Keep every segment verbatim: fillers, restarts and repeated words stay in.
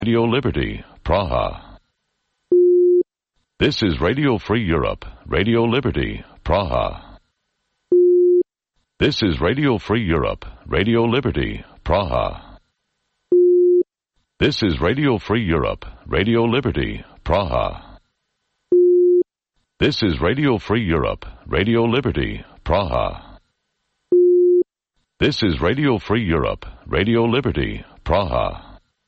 Radio Liberty, Praha. This is Radio Free Europe, Radio Liberty, Praha. This is Radio Free Europe, Radio Liberty, Praha. This is Radio Free Europe, Radio Liberty, Praha. This is Radio Free Europe, Radio Liberty, Praha. This is Radio Free Europe, Radio Liberty, Praha.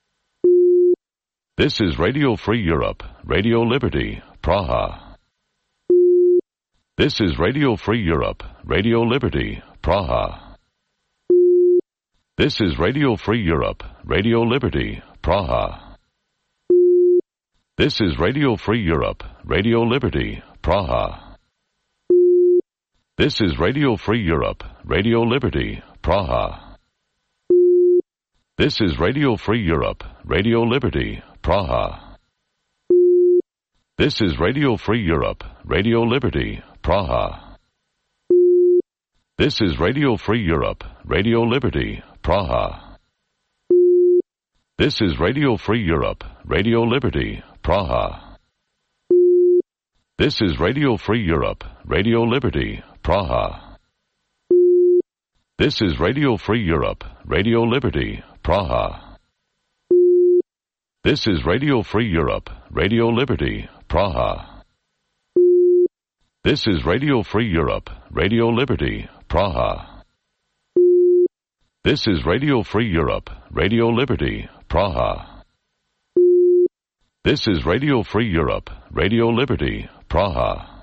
This is Radio Free Europe, Radio Liberty, Praha. This is Radio Free Europe, Radio Liberty, Praha. This is Radio Free Europe, Radio Liberty, Praha. This is Radio Free Europe, Radio Liberty, Praha. This is Radio Free Europe, Radio Liberty, Praha. This is Radio Free Europe, Radio Liberty, Praha. This is Radio Free Europe, Radio Liberty, Praha. This is Radio Free Europe, Radio Liberty, Praha. This is Radio Free Europe, Radio Liberty, Praha. This is Radio Free Europe, Radio Liberty, Praha. This is Radio Free Europe, Radio Liberty, Praha. This is Radio Free Europe, Radio Liberty, Praha. This is Radio Free Europe, Radio Liberty, Praha. This is Radio Free Europe, Radio Liberty, Praha. This is Radio Free Europe, Radio Liberty, Praha.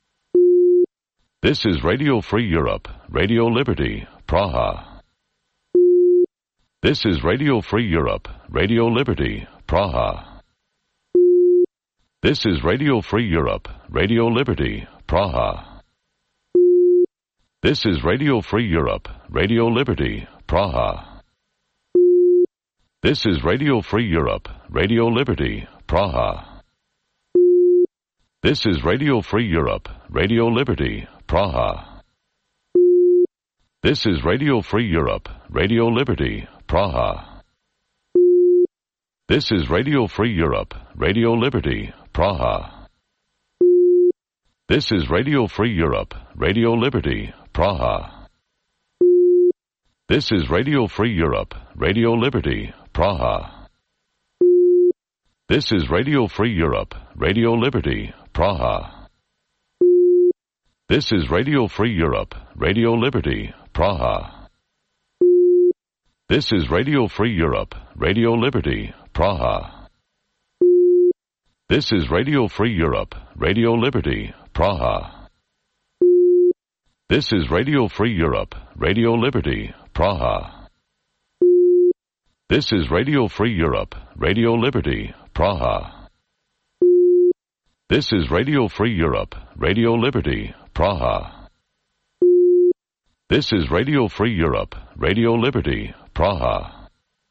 This is Radio Free Europe, Radio Liberty, Praha. This is Radio Free Europe, Radio Liberty, Praha. This is Radio Free Europe, Radio Liberty, Praha. This is Radio Free Europe, Radio Liberty, Praha. This is Radio Free Europe, Radio Liberty, Praha. This is Radio Free Europe, Radio Liberty, Praha. This is Radio Free Europe, Radio Liberty, Praha. This is Radio Free Europe, Radio Liberty, Praha. This is Radio Free Europe, Radio Liberty, Praha. This is Radio Free Europe, Radio Liberty, Praha. This is Radio Free Europe, Radio Liberty, Praha. This is Radio Free Europe, Radio Liberty, Praha. This is Radio Free Europe, Radio Liberty, Praha. This is Radio Free Europe, Radio Liberty, Praha. This is Radio Free Europe, Radio Liberty, Praha. This is Radio Free Europe, Radio Liberty, Praha. This is Radio Free Europe, Radio Liberty, Praha. This is Radio Free Europe, Radio Liberty, Praha.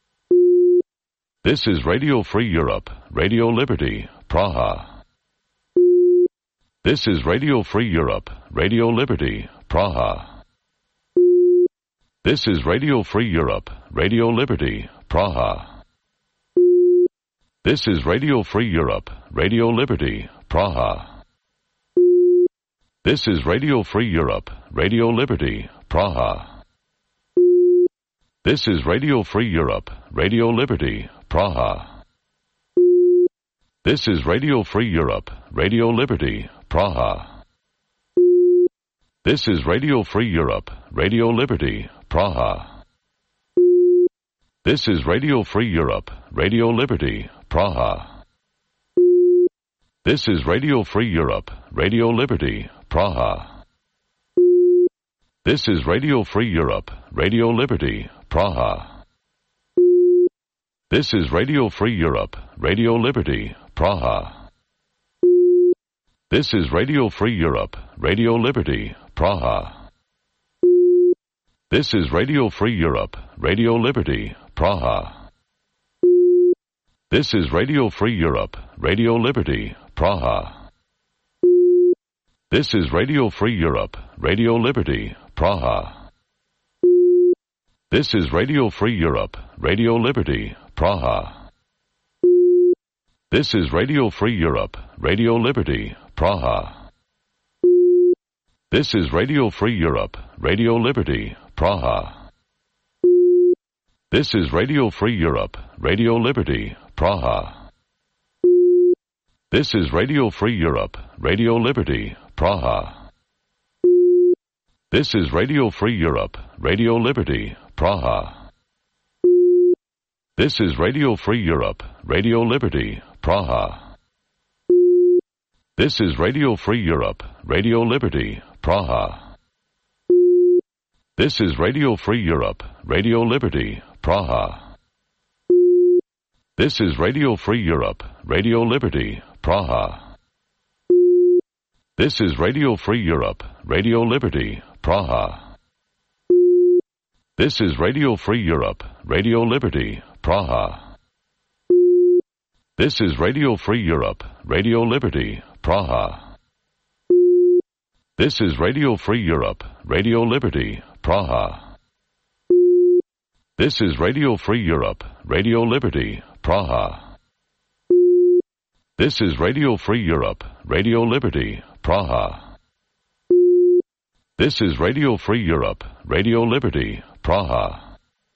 This is Radio Free Europe, Radio Liberty, Praha. This is Radio Free Europe, Radio Liberty, Praha. This is Radio Free Europe, Radio Liberty, Praha. This is Radio Free Europe, Radio Liberty, Praha. This is Radio Free Europe, Radio Liberty, Praha. This is Radio Free Europe, Radio Liberty, Praha. This is Radio Free Europe, Radio Liberty, Praha. This is Radio Free Europe, Radio Liberty, Praha. This is Radio Free Europe, Radio Liberty, Praha. This is Radio Free Europe, Radio Liberty, Praha. This is Radio Free Europe, Radio Liberty, Praha. This is Radio Free Europe, Radio Liberty, Praha. This is Radio Free Europe, Radio Liberty, Praha. This is Radio Free Europe, Radio Liberty, Praha. This is Radio Free Europe, Radio Liberty, Praha. This is Radio Free Europe, Radio Liberty, Praha. This is Radio Free Europe, Radio Liberty, Praha. This is Radio Free Europe, Radio Liberty, Praha. This is Radio Free Europe, Radio Liberty, Praha. This is Radio Free Europe, Radio Liberty, Praha. This is Radio Free Europe, Radio Liberty, Praha. This is Radio Free Europe, Radio Liberty, Praha. This is Radio Free Europe, Radio Liberty, Praha. This is Radio Free Europe, Radio Liberty, Praha. This is Radio Free Europe, Radio Liberty, Praha. This is Radio Free Europe, Radio Liberty, Praha. This is Radio Free Europe, Radio Liberty, Praha. This is Radio Free Europe, Radio Liberty, Praha. This is Radio Free Europe, Radio Liberty, Praha. This is Radio Free Europe, Radio Liberty, Praha. This is Radio Free Europe, Radio Liberty, Praha. This is Radio Free Europe, Radio Liberty, Praha. This is Radio Free Europe, Radio Liberty, Praha.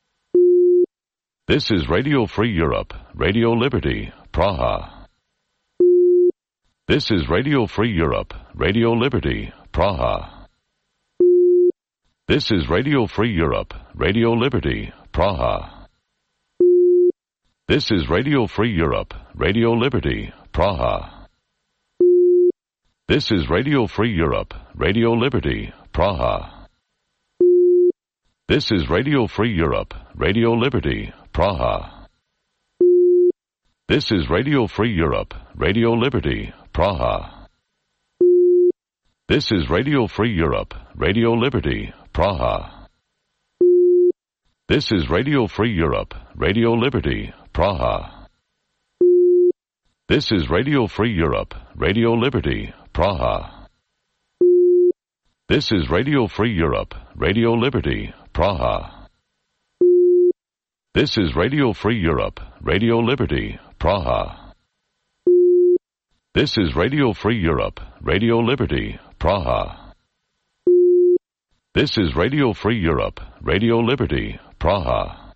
This is Radio Free Europe, Radio Liberty, Praha. This is Radio Free Europe, Radio Liberty, Praha. This is Radio Free Europe, Radio Liberty, Praha. This is Radio Free Europe, Radio Liberty, Praha. This is Radio Free Europe, Radio Liberty, Praha. This is Radio Free Europe, Radio Liberty, Praha. This is Radio Free Europe, Radio Liberty, Praha. This is Radio Free Europe, Radio Liberty, Praha. This is Radio Free Europe, Radio Liberty, Praha. This is Radio Free Europe, Radio Liberty, Praha. This is Radio Free Europe, Radio Liberty, Praha. This is Radio Free Europe, Radio Liberty, Praha. This is Radio Free Europe, Radio Liberty, Praha. This is Radio Free Europe, Radio Liberty, Praha.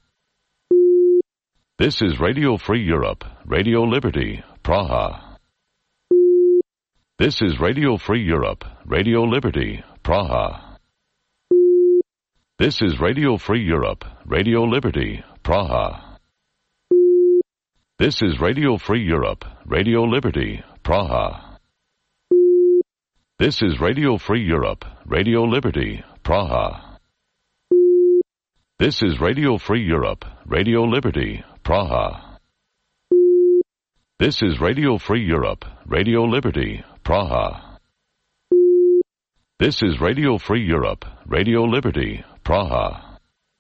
This is Radio Free Europe, Radio Liberty, Praha. This is Radio Free Europe, Radio Liberty, Praha. This is Radio Free Europe, Radio Liberty, Praha. This is Radio Free Europe, Radio Liberty, Praha. This is Radio Free Europe, Radio Liberty, Praha. This is Radio Free Europe, Radio Liberty, Praha. This is Radio Free Europe, Radio Liberty, Praha. This is Radio Free Europe, Radio Liberty, Praha.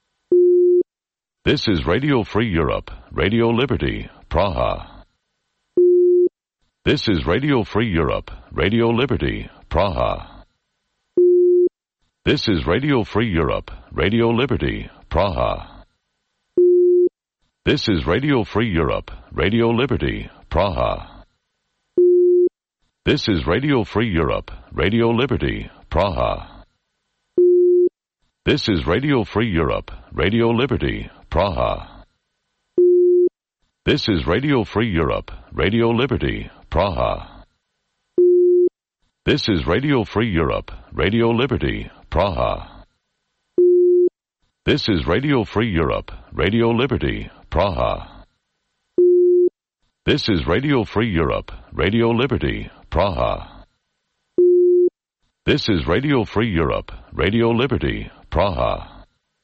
This is Radio Free Europe, Radio Liberty, Praha. This is Radio Free Europe, Radio Liberty, Praha. This is Radio Free Europe, Radio Liberty, Praha. This is Radio Free Europe, Radio Liberty, Praha. This is Radio Free Europe, Radio Liberty, Praha. This is Radio Free Europe, Radio Liberty, Praha. This is Radio Free Europe, Radio Liberty, Praha. This is Radio Free Europe, Radio Liberty, Praha. This is Radio Free Europe, Radio Liberty, Praha. This is Radio Free Europe, Radio Liberty, Praha. This is Radio Free Europe, Radio Liberty, Praha.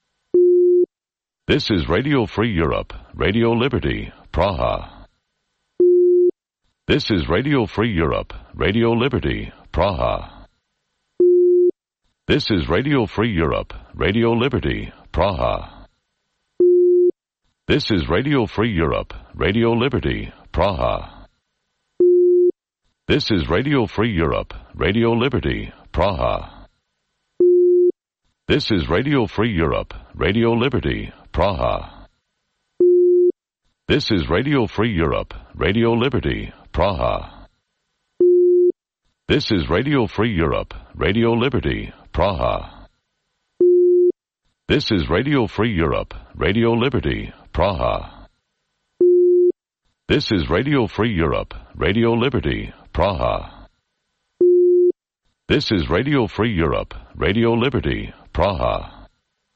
This is Radio Free Europe, Radio Liberty, Praha. This is Radio Free Europe, Radio Liberty, Praha. This is Radio Free Europe, Radio Liberty, Praha. This is Radio Free Europe, Radio Liberty, Praha. This is Radio Free Europe, Radio Liberty, Praha. This is Radio Free Europe, Radio Liberty, Praha. This is Radio Free Europe, Radio Liberty, Praha. This is Radio Free Europe, Radio Liberty, Praha. This is Radio Free Europe, Radio Liberty, Praha. This is Radio Free Europe, Radio Liberty, Praha. This is Radio Free Europe, Radio Liberty, Praha.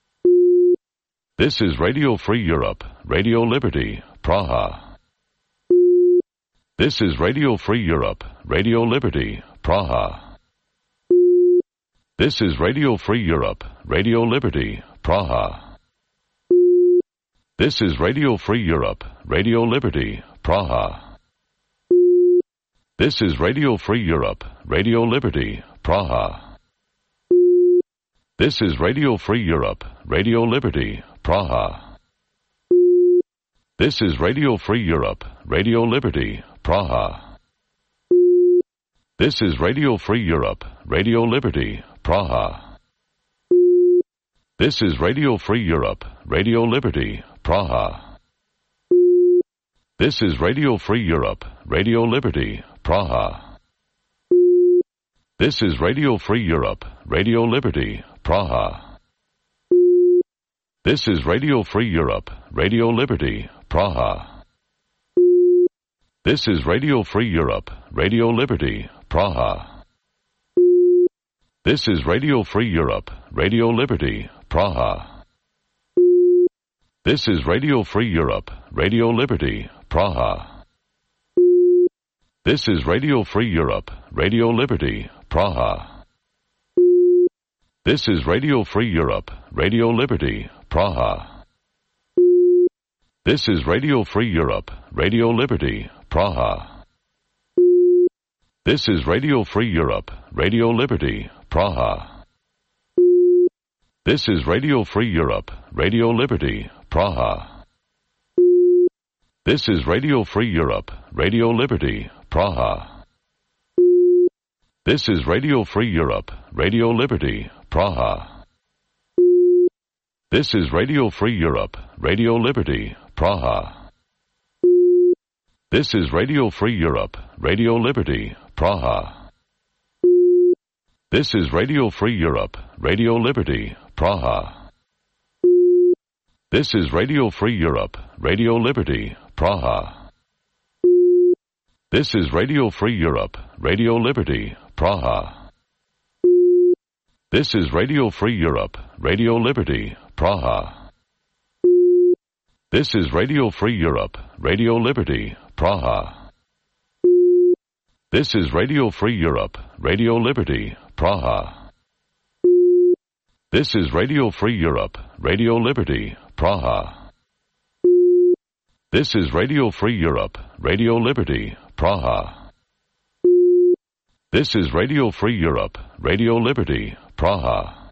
This is Radio Free Europe, Radio Liberty, Praha. This is Radio Free Europe, Radio Liberty, Praha. This is Radio Free Europe, Radio Liberty, Praha. This is Radio Free Europe, Radio Liberty, Praha. This is Radio Free Europe, Radio Liberty, Praha. This is Radio Free Europe, Radio Liberty, Praha. This is Radio Free Europe, Radio Liberty, Praha. This is Radio Free Europe, Radio Liberty, Praha. This is Radio Free Europe, Radio Liberty, Praha. This is Radio Free Europe, Radio Liberty, Praha. This is Radio Free Europe, Radio Liberty, Praha. This is Radio Free Europe, Radio Liberty, Praha. This is Radio Free Europe, Radio Liberty, Praha. This is Radio Free Europe, Radio Liberty, Praha. This is Radio Free Europe, Radio Liberty, Praha. This is Radio Free Europe, Radio Liberty, Praha. This is Radio Free Europe, Radio Liberty, Praha. This is Radio Free Europe, Radio Liberty, Praha. This is Radio Free Europe, Radio Liberty, Praha. This is Radio Free Europe, Radio Liberty, Praha. This is Radio Free Europe, Radio Liberty, Praha. This is Radio Free Europe, Radio Liberty, Praha. This is Radio Free Europe, Radio Liberty, Praha. This is Radio Free Europe, Radio Liberty, Praha. This is Radio Free Europe, Radio Liberty, Praha. This is Radio Free Europe, Radio Liberty, Praha. This is Radio Free Europe, Radio Liberty, Praha. This is Radio Free Europe, Radio Liberty, Praha. This is Radio Free Europe, Radio Liberty, Praha. This is Radio Free Europe, Radio Liberty, Praha. This is Radio Free Europe, Radio Liberty, Praha. This is Radio Free Europe, Radio Liberty, Praha. This is Radio Free Europe, Radio Liberty, Praha.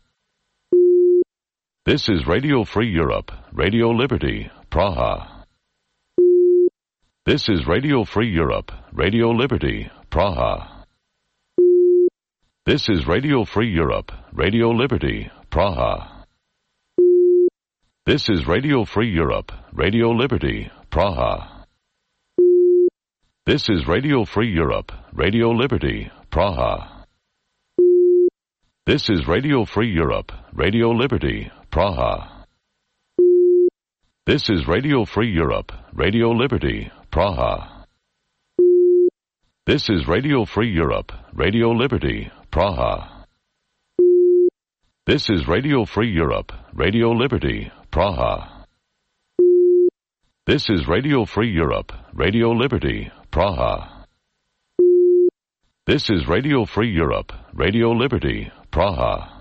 This is Radio Free Europe, Radio Liberty, Praha. This is Radio Free Europe, Radio Liberty, Praha. This is Radio Free Europe, Radio Liberty, Praha. This is Radio Free Europe, Radio Liberty, Praha. This is Radio Free Europe, Radio Liberty, Praha. This is Radio Free Europe, Radio Liberty, Praha. This is Radio Free Europe, Radio Liberty, Praha. This is Radio Free Europe, Radio Liberty, Praha. This is Radio Free Europe, Radio Liberty, Praha. This is Radio Free Europe, Radio Liberty, Praha. This is Radio Free Europe, Radio Liberty, Praha.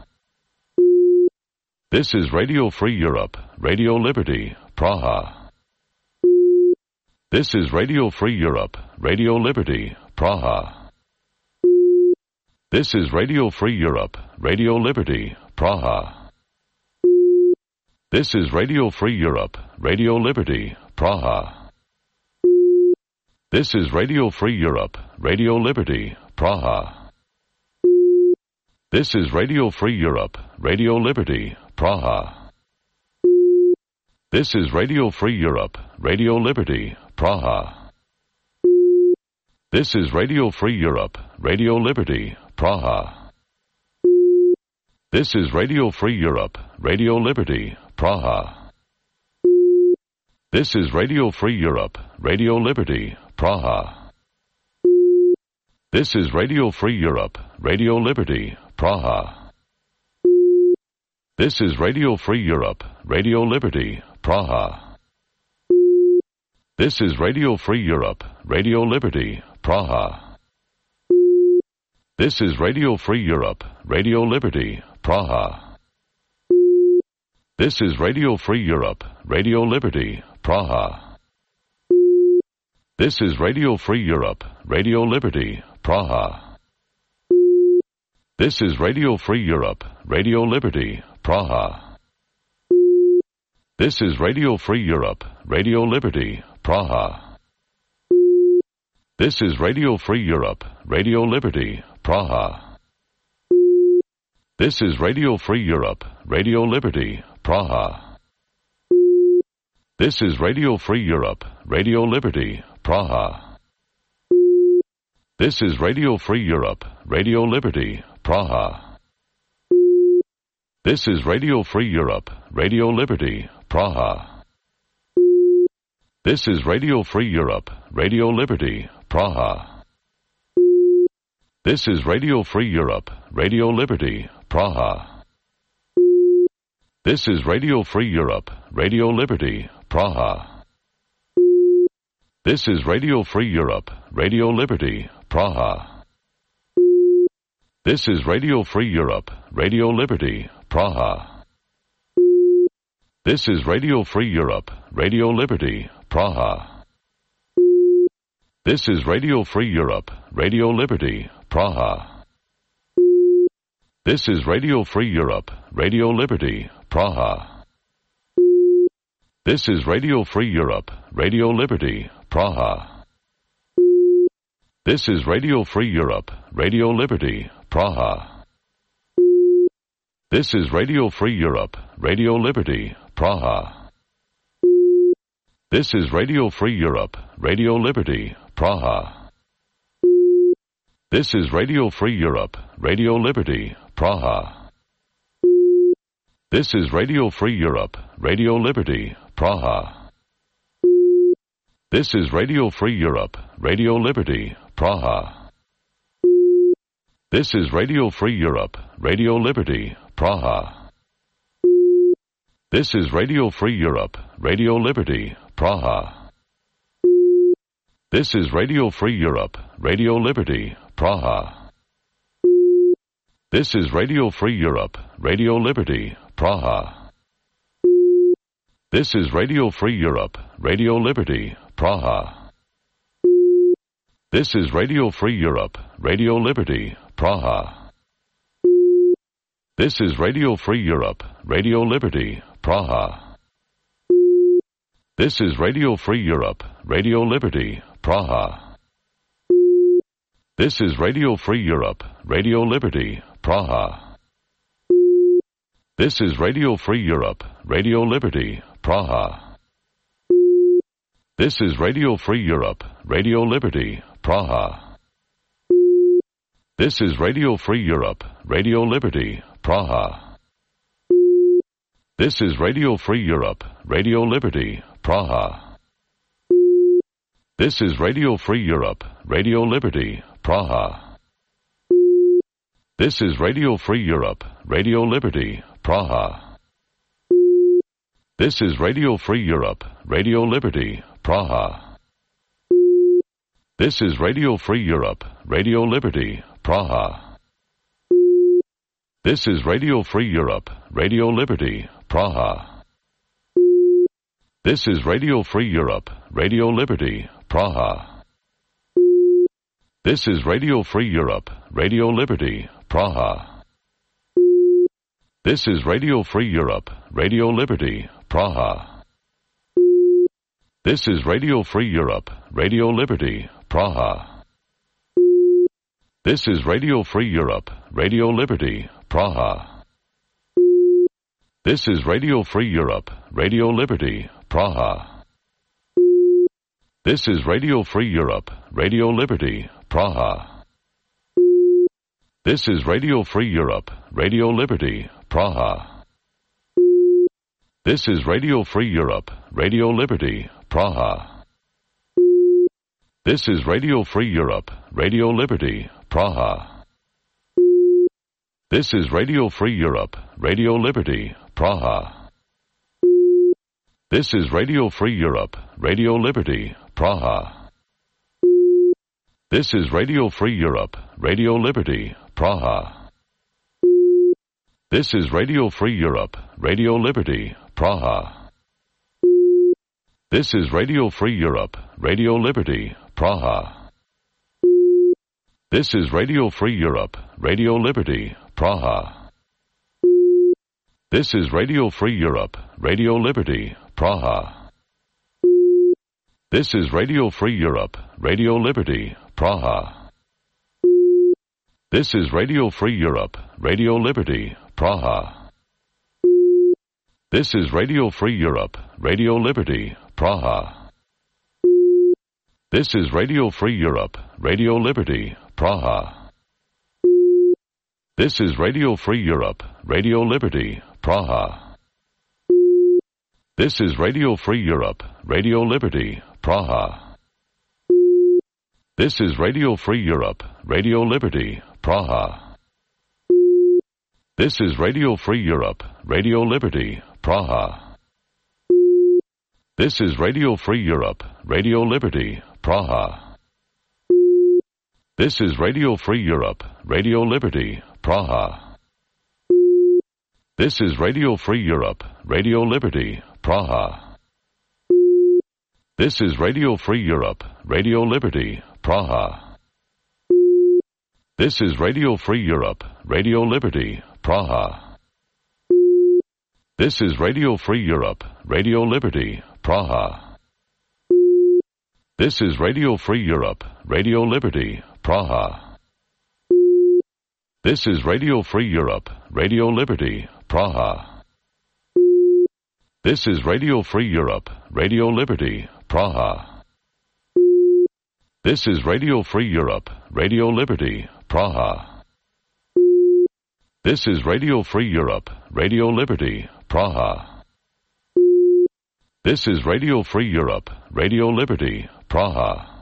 This is Radio Free Europe, Radio Liberty, Praha. This is Radio Free Europe, Radio Liberty, Praha. This is Radio Free Europe, Radio Liberty, Praha. This is Radio Free Europe, Radio Liberty, Praha. This is Radio Free Europe, Radio Liberty, Praha. This is Radio Free Europe, Radio Liberty, Praha. This is Radio Free Europe, Radio Liberty, Praha. This is Radio Free Europe, Radio Liberty, Praha. This is Radio Free Europe, Radio Liberty, Praha. This is Radio Free Europe, Radio Liberty, Praha. This is Radio Free Europe, Radio Liberty, Praha. This is Radio Free Europe, Radio Liberty, Praha. This is Radio Free Europe, Radio Liberty, Praha. This is Radio Free Europe, Radio Liberty, Praha. This is Radio Free Europe, Radio Liberty, Praha. This is Radio Free Europe, Radio Liberty, Praha. This is Radio Free Europe, Radio Liberty, Praha. This is Radio Free Europe, Radio Liberty, Praha. This is Radio Free Europe, Radio Liberty, Praha. This is Radio Free Europe, Radio Liberty, Praha. This is Radio Free Europe, Radio Liberty, Praha. This is Radio Free Europe, Radio Liberty, Praha. This is Radio Free Europe, Radio Liberty, Praha. This is Radio Free Europe, Radio Liberty, Praha. This is Radio Free Europe, Radio Liberty, Praha. This is Radio Free Europe, Radio Liberty, Praha. This is Radio Free Europe, Radio Liberty, Praha. This is Radio Free Europe, Radio Liberty, Praha. This is Radio Free Europe, Radio Liberty, Praha. This is Radio Free Europe, Radio Liberty, Praha. This is Radio Free Europe, Radio Liberty, Praha. This is Radio Free Europe, Radio Liberty, Praha. This is Radio Free Europe, Radio Liberty, Praha. This is Radio Free Europe, Radio Liberty, Praha. This is Radio Free Europe, Radio Liberty, Praha. This is Radio Free Europe, Radio Liberty, Praha. This is Radio Free Europe, Radio Liberty, Praha. This is Radio Free Europe, Radio Liberty, Praha. This is Radio Free Europe, Radio Liberty, Praha. This is Radio Free Europe, Radio Liberty, Praha. This is Radio Free Europe, Radio Liberty, Praha. This is Radio Free Europe, Radio Liberty, Praha. This is Radio Free Europe, Radio Liberty, Praha. This is Radio Free Europe, Radio Liberty, Praha. This is Radio Free Europe, Radio Liberty, Praha. This is Radio Free Europe, Radio Liberty, Praha. This is Radio Free Europe, Radio Liberty, Praha. This is Radio Free Europe, Radio Liberty, Praha. This is Radio Free Europe, Radio Liberty, Praha. This is Radio Free Europe, Radio Liberty, Praha. This is Radio Free Europe, Radio Liberty, Praha. This is Radio Free Europe, Radio Liberty, Praha. This is Radio Free Europe, Radio Liberty, Praha. This is Radio Free Europe, Radio Liberty, Praha. This is Radio Free Europe, Radio Liberty, Praha. This is Radio Free Europe, Radio Liberty, Praha. This is Radio Free Europe, Radio Liberty, Praha. This is Radio Free Europe, Radio Liberty, Praha. This is Radio Free Europe, Radio Liberty, Praha. This is Radio Free Europe, Radio Liberty, Praha. This is Radio Free Europe, Radio Liberty, Praha. This is Radio Free Europe, Radio Liberty, Praha. This is Radio Free Europe, Radio Liberty, Praha. This is Radio Free Europe, Radio Liberty, Praha. This is Radio Free Europe, Radio Liberty, Praha. This is Radio Free Europe, Radio Liberty, Praha. This is Radio Free Europe, Radio Liberty, Praha. This is Radio Free Europe, Radio Liberty, Praha. This is Radio Free Europe, Radio Liberty, Praha. This is Radio Free Europe, Radio Liberty, Praha. This is Radio Free Europe, Radio Liberty, Praha. This is Radio Free Europe, Radio Liberty, Praha. This is Radio Free Europe, Radio Liberty, Praha. This is Radio Free Europe, Radio Liberty, Praha. This is Radio Free Europe, Radio Liberty, Praha. This is Radio Free Europe, Radio Liberty, Praha. This is Radio Free Europe, Radio Liberty, Praha. This is Radio Free Europe, Radio Liberty, Praha. This is Radio Free Europe, Radio Liberty, Praha. This is Radio Free Europe, Radio Liberty, Praha. This is Radio Free Europe, Radio Liberty, Praha. This is Radio Free Europe, Radio Liberty, Praha. This is Radio Free Europe, Radio Liberty, Praha. This is Radio Free Europe, Radio Liberty, Praha. This is Radio Free Europe, Radio Liberty, Praha. This is Radio Free Europe, Radio Liberty, Praha. This is Radio Free Europe, Radio Liberty, Praha. This is Radio Free Europe, Radio Liberty, Praha. This is Radio Free Europe, Radio Liberty, Praha. This is Radio Free Europe, Radio Liberty, Praha. This is Radio Free Europe, Radio Liberty, Praha. This is Radio Free Europe, Radio Liberty, Praha. This is Radio Free Europe, Radio Liberty, Praha.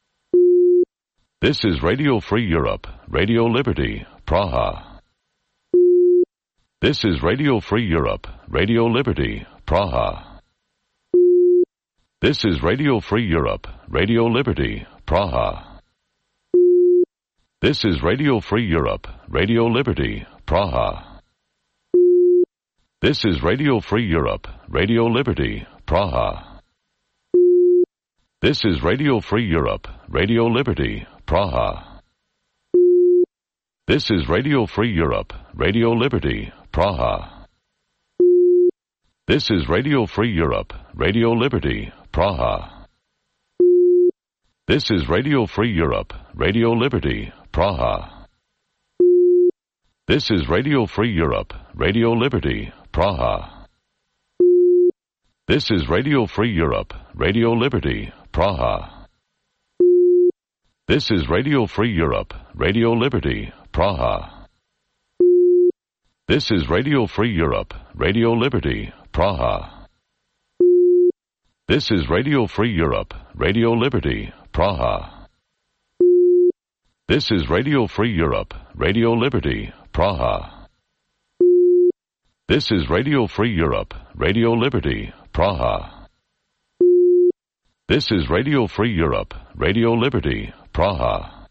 This is Radio Free Europe, Radio Liberty, Praha. This is Radio Free Europe, Radio Liberty, Praha. This is Radio Free Europe, Radio Liberty, Praha. This is Radio Free Europe, Radio Liberty, Praha. This is Radio Free Europe, Radio Liberty, Praha. This is Radio Free Europe, Radio Liberty, Praha. This is Radio Free Europe, Radio Liberty, Praha. This is Radio Free Europe, Radio Liberty, Praha. This is Radio Free Europe, Radio Liberty, Praha. This is Radio Free Europe, Radio Liberty, Praha. This is Radio Free Europe, Radio Liberty, Praha. This is Radio Free Europe, Radio Liberty, Praha. This is Radio Free Europe, Radio Liberty, Praha. This is Radio Free Europe, Radio Liberty, Praha. This is Radio Free Europe, Radio Liberty, Praha. This is Radio Free Europe, Radio Liberty, Praha. This is Radio Free Europe, Radio Liberty, Praha.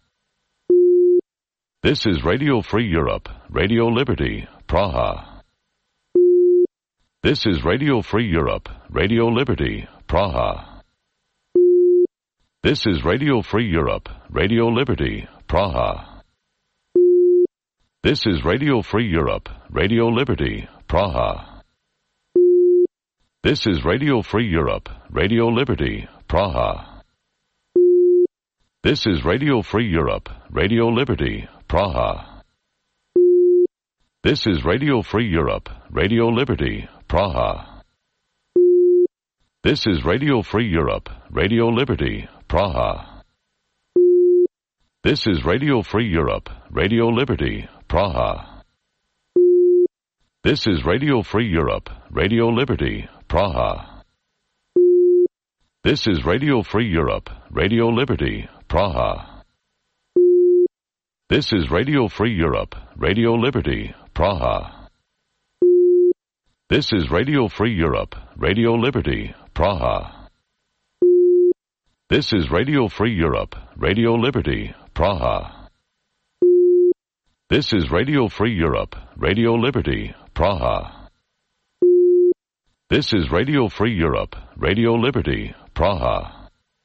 This is Radio Free Europe, Radio Liberty, Praha. This is Radio Free Europe, Radio Liberty, Praha. This is Radio Free Europe, Radio Liberty, Praha. This is Radio Free Europe, Radio Liberty, Praha. This is Radio Free Europe, Radio Liberty, Praha. This is Radio Free Europe, Radio Liberty, Praha. This is Radio Free Europe, Radio Liberty, Praha. This is Radio Free Europe, Radio Liberty, Praha. This is Radio Free Europe, Radio Liberty, Praha. This is Radio Free Europe, Radio Liberty, Praha. This is Radio Free Europe, Radio Liberty, Praha. This is Radio Free Europe, Radio Liberty, Praha. This is Radio Free Europe, Radio Liberty, Praha. This is Radio Free Europe, Radio Liberty, Praha. This is Radio Free Europe, Radio Liberty, Praha. This is Radio Free Europe, Radio Liberty, Praha.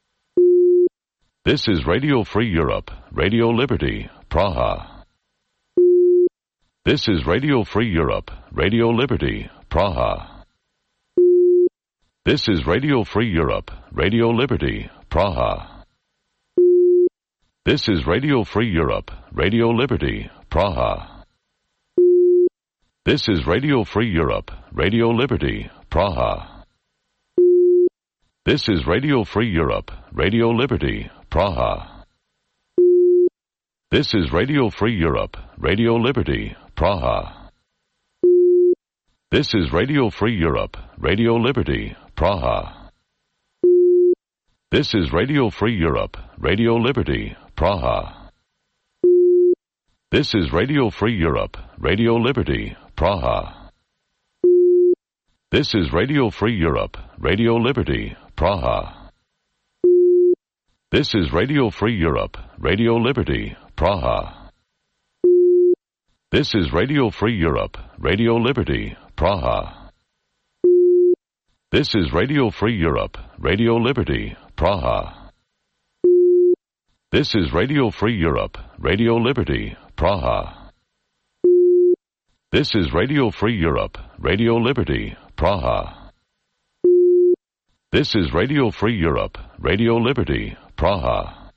This is Radio Free Europe, Radio Liberty, Praha. This is Radio Free Europe, Radio Liberty, Praha. This is Radio Free Europe, Radio Liberty, Praha. This is Radio Free Europe, Radio Liberty, Praha. This is Radio Free Europe, Radio Liberty, Praha. This is Radio Free Europe, Radio Liberty, Praha. This is Radio Free Europe, Radio Liberty, Praha. This is Radio Free Europe, Radio Liberty, Praha. This is Radio Free Europe, Radio Liberty, Praha. This is Radio Free Europe, Radio Liberty, Praha. This is Radio Free Europe, Radio Liberty, Praha. This is Radio Free Europe, Radio Liberty, Praha. This is Radio Free Europe, Radio Liberty, Praha. This is Radio Free Europe, Radio Liberty, Praha. This is Radio Free Europe, Radio Liberty, Praha. This is Radio Free Europe, Radio Liberty, Praha. This is Radio Free Europe, Radio Liberty, Praha.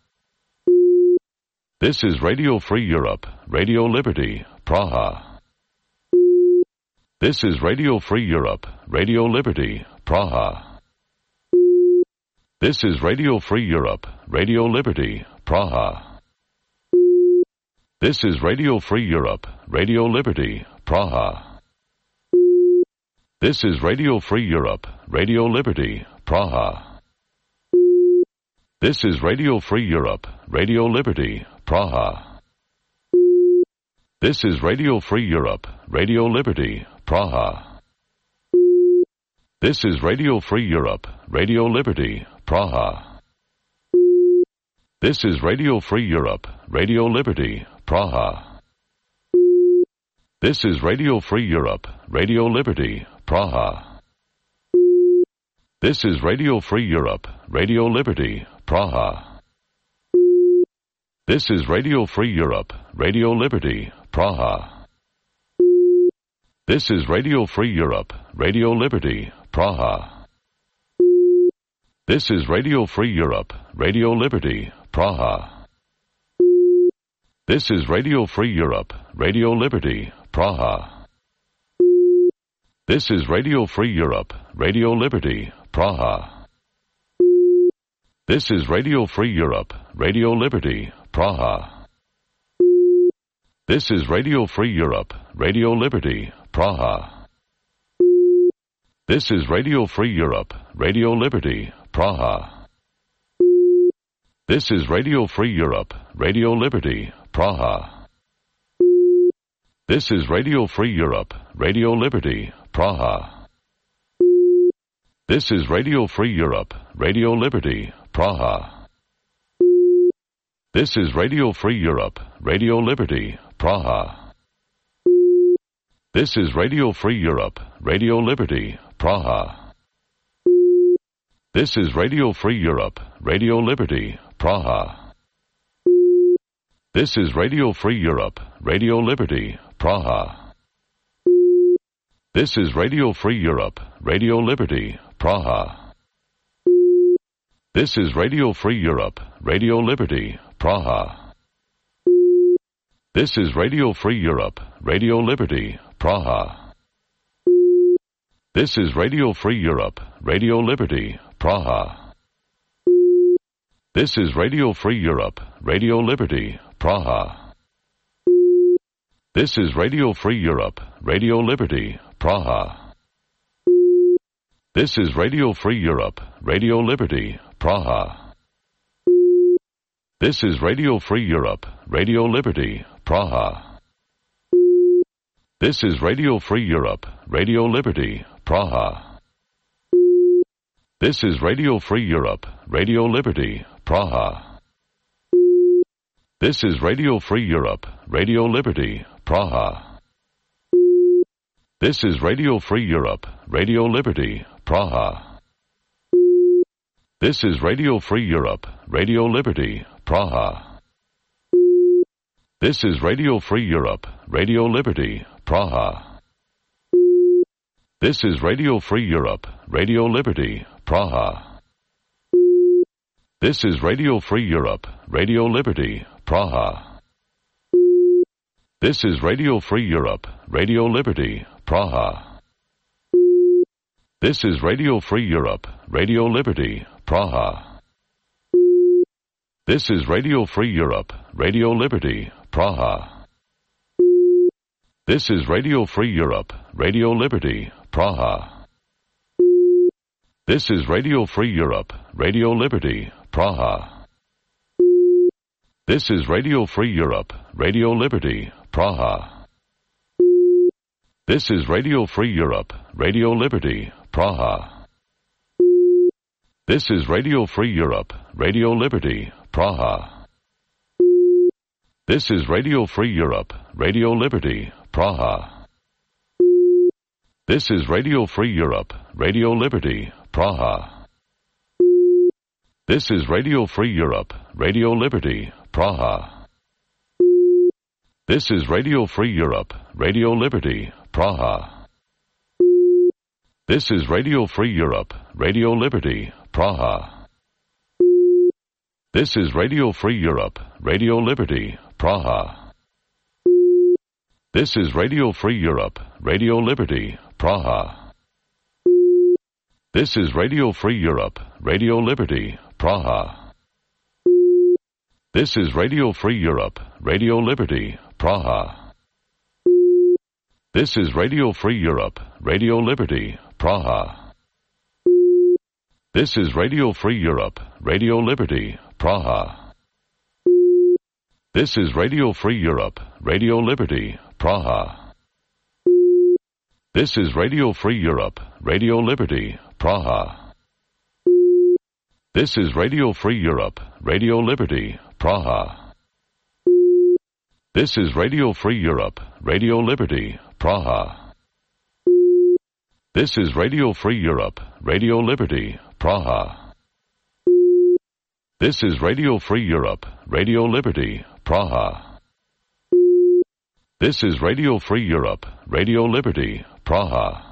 This is Radio Free Europe, Radio Liberty, Praha. This is Radio Free Europe, Radio Liberty, Praha. This is Radio Free Europe, Radio Liberty, Praha. This is Radio Free Europe, Radio Liberty, Praha. This is Radio Free Europe, Radio Liberty, Praha. This is Radio Free Europe, Radio Liberty, Praha. This is Radio Free Europe, Radio Liberty, Praha. This is Radio Free Europe, Radio Liberty, Praha. This is Radio Free Europe, Radio Liberty, Praha. This is Radio Free Europe, Radio Liberty, Praha. This is Radio Free Europe, Radio Liberty, Praha. This is Radio Free Europe, Radio Liberty, Praha. This is Radio Free Europe, Radio Liberty, Praha. This is Radio Free Europe, Radio Liberty, Praha. This is Radio Free Europe, Radio Liberty, Praha. This is Radio Free Europe, Radio Liberty, Praha. This is Radio Free Europe, Radio Liberty, Praha. This is Radio Free Europe, Radio Liberty, Praha. This is Radio Free Europe, Radio Liberty, Praha. This is Radio Free Europe, Radio Liberty, Praha. This is Radio Free Europe, Radio Liberty, Praha. This is Radio Free Europe, Radio Liberty, Praha. This is Radio Free Europe, Radio Liberty, Praha. This is Radio Free Europe, Radio Liberty, Praha. This is Radio Free Europe, Radio Liberty, Praha. This is Radio Free Europe, Radio Liberty, Praha. This is Radio Free Europe, Radio Liberty, Praha. This is Radio Free Europe, Radio Liberty, Praha. This is Radio Free Europe, Radio Liberty, Praha. This is Radio Free Europe, Radio Liberty, Praha. This is Radio Free Europe, Radio Liberty, Praha. This is Radio Free Europe, Radio Liberty, Praha. This is Radio Free Europe, Radio Liberty, Praha. This is Radio Free Europe, Radio Liberty, Praha. This is Radio Free Europe, Radio Liberty, Praha. This is Radio Free Europe, Radio Liberty, Praha. This is Radio Free Europe, Radio Liberty, Praha. This is Radio Free Europe, Radio Liberty, Praha. This is Radio Free Europe, Radio Liberty, Praha. This is Radio Free Europe, Radio Liberty, Praha. This is Radio Free Europe, Radio Liberty, Praha. This is Radio Free Europe, Radio Liberty, Praha. This is Radio Free Europe, Radio Liberty, Praha. This is Radio Free Europe, Radio Liberty, Praha. This is Radio Free Europe, Radio Liberty, Praha. This is Radio Free Europe, Radio Liberty, Praha. This is Radio Free Europe, Radio Liberty, Praha. This is Radio Free Europe, Radio Liberty, Praha. This is Radio Free Europe, Radio Liberty, Praha. This is Radio Free Europe, Radio Liberty, Praha. This is Radio Free Europe, Radio Liberty, Praha. This is Radio Free Europe, Radio Liberty, Praha. This is Radio Free Europe, Radio Liberty, Praha. This is Radio Free Europe, Radio Liberty, Praha. This is Radio Free Europe, Radio Liberty, Praha. This is Radio Free Europe, Radio Liberty, Praha. This is Radio Free Europe, Radio Liberty, Praha. This is Radio Free Europe, Radio Liberty, Praha. This is Radio Free Europe, Radio Liberty, Praha. This is Radio Free Europe, Radio Liberty, Praha. This is Radio Free Europe, Radio Liberty, Praha. This is Radio Free Europe, Radio Liberty, Praha. This is Radio Free Europe, Radio Liberty, Praha. This is Radio Free Europe, Radio Liberty, Praha. This is Radio Free Europe, Radio Liberty, Praha. This is Radio Free Europe, Radio Liberty, Praha. This is Radio Free Europe, Radio Liberty, Praha. This is Radio Free Europe, Radio Liberty, Praha.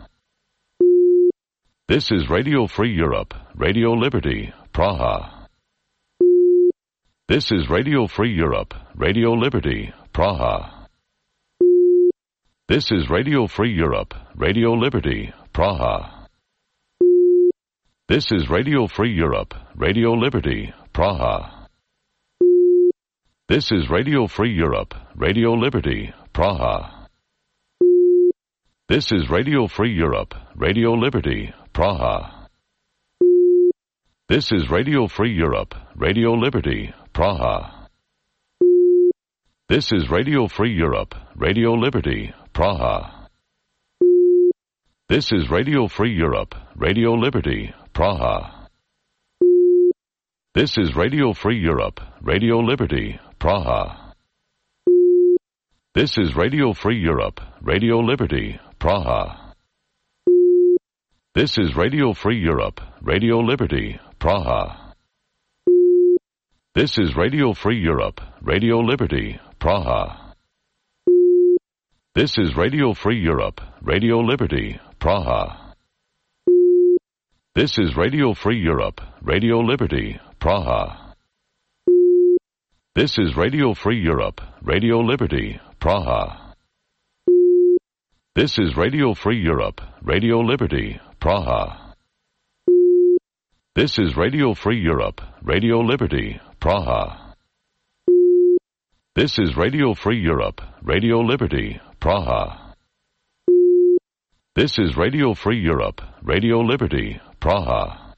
This is Radio Free Europe, Radio Liberty, Praha. This is Radio Free Europe, Radio Liberty, Praha. This is Radio Free Europe, Radio Liberty, Praha. This is Radio Free Europe, Radio Liberty, Praha. This is Radio Free Europe, Radio Liberty, Praha. This is Radio Free Europe, Radio Liberty, Praha. This is Radio Free Europe, Radio Liberty, Praha. This is Radio Free Europe, Radio Liberty, Praha. This is Radio Free Europe, Radio Liberty, Praha. This is Radio Free Europe, Radio Liberty, Praha. This is Radio Free Europe, Radio Liberty, Praha. This is Radio Free Europe, Radio Liberty, Praha. This is Radio Free Europe, Radio Liberty, Praha. This is Radio Free Europe, Radio Liberty, Praha. This is Radio Free Europe, Radio Liberty, Praha. This is Radio Free Europe, Radio Liberty, Praha. This is Radio Free Europe, Radio Liberty, Praha. This is Radio Free Europe, Radio Liberty, Praha. This is Radio Free Europe, Radio Liberty, Praha. This is Radio Free Europe, Radio Liberty, Praha.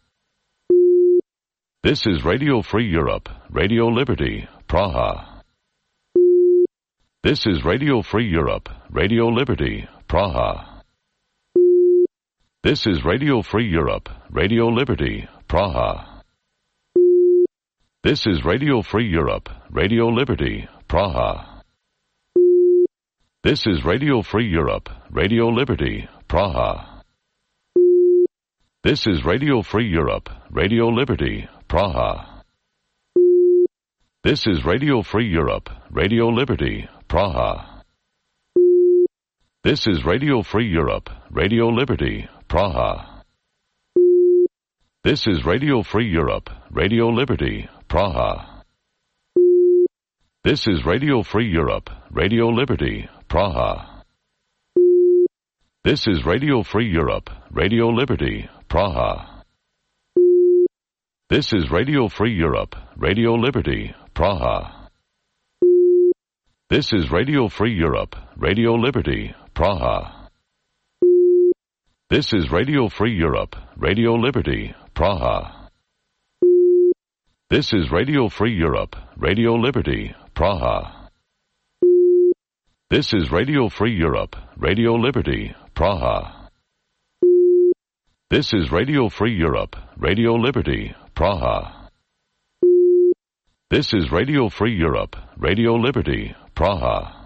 This is Radio Free Europe, Radio Liberty, Praha. This is Radio Free Europe, Radio Liberty, Praha. This is Radio Free Europe, Radio Liberty, Praha. This is Radio Free Europe, Radio Liberty, Praha. This is Radio Free Europe, Radio Liberty, Praha. This is Radio Free Europe, Radio Liberty, Praha. This is Radio Free Europe, Radio Liberty, Praha. This is Radio Free Europe, Radio Liberty, Praha. This is Radio Free Europe, Radio Liberty, Praha. This is Radio Free Europe, Radio Liberty, Praha. This is Radio Free Europe, Radio Liberty, Praha. This is Radio Free Europe, Radio Liberty, Praha. This is Radio Free Europe, Radio Liberty, Praha. This is Radio Free Europe, Radio Liberty, Praha. This is Radio Free Europe, Radio Liberty, Praha. This is Radio Free Europe, Radio Liberty, Praha. This is Radio Free Europe, Radio Liberty, Praha. This is Radio Free Europe, Radio Liberty, Praha.